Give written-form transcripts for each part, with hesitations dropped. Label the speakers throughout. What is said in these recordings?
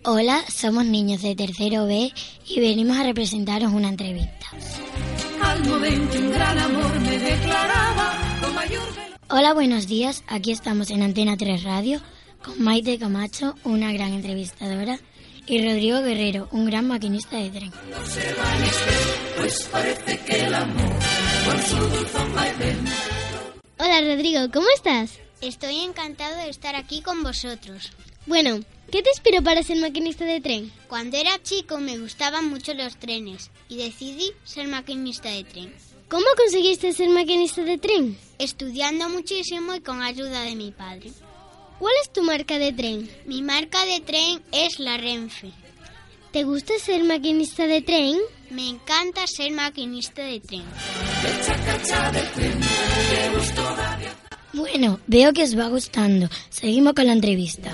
Speaker 1: Hola, somos niños de tercero B y venimos a representaros una entrevista.
Speaker 2: Al momento un gran amor me declaraba con mayor...
Speaker 1: Hola, buenos días. Aquí estamos en Antena 3 Radio con Maite Camacho, una gran entrevistadora, y Rodrigo Guerrero, un gran maquinista de tren.
Speaker 3: Hola, Rodrigo, ¿cómo estás?
Speaker 4: Estoy encantado de estar aquí con vosotros.
Speaker 3: Bueno, ¿qué te inspiró para ser maquinista de tren?
Speaker 4: Cuando era chico me gustaban mucho los trenes y decidí ser maquinista de tren.
Speaker 3: ¿Cómo conseguiste ser maquinista de tren?
Speaker 4: Estudiando muchísimo y con ayuda de mi padre.
Speaker 3: ¿Cuál es tu marca de tren?
Speaker 4: Mi marca de tren es la Renfe.
Speaker 3: ¿Te gusta ser maquinista de tren?
Speaker 4: Me encanta ser maquinista de tren.
Speaker 1: Bueno, veo que os va gustando. Seguimos con la entrevista.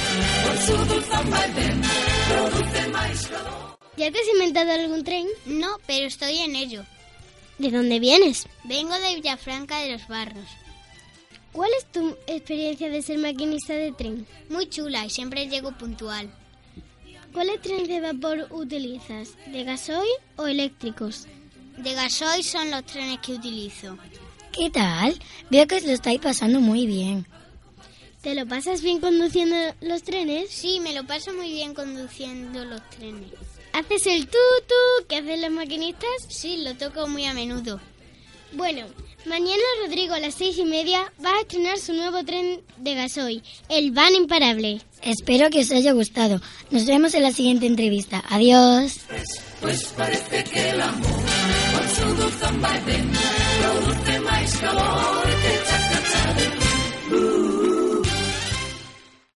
Speaker 3: ¿Ya te has inventado algún tren?
Speaker 4: No, pero estoy en ello.
Speaker 3: ¿De dónde vienes?
Speaker 4: Vengo de Villafranca de los Barros.
Speaker 3: ¿Cuál es tu experiencia de ser maquinista de tren?
Speaker 4: Muy chula y siempre llego puntual.
Speaker 3: ¿Cuáles trenes de vapor utilizas? ¿De gasoil o eléctricos?
Speaker 4: De gasoil son los trenes que utilizo.
Speaker 1: ¿Qué tal? Veo que os lo estáis pasando muy bien.
Speaker 3: ¿Te lo pasas bien conduciendo los trenes?
Speaker 4: Sí, me lo paso muy bien conduciendo los trenes.
Speaker 3: ¿Haces el tutu que hacen los maquinistas?
Speaker 4: Sí, lo toco muy a menudo.
Speaker 3: Bueno, mañana Rodrigo a las 6:30 va a estrenar su nuevo tren de gasoil, el Van Imparable.
Speaker 1: Espero que os haya gustado. Nos vemos en la siguiente entrevista. Adiós.
Speaker 2: Pues parece que el amor con su dulzón vaivén produce más calor.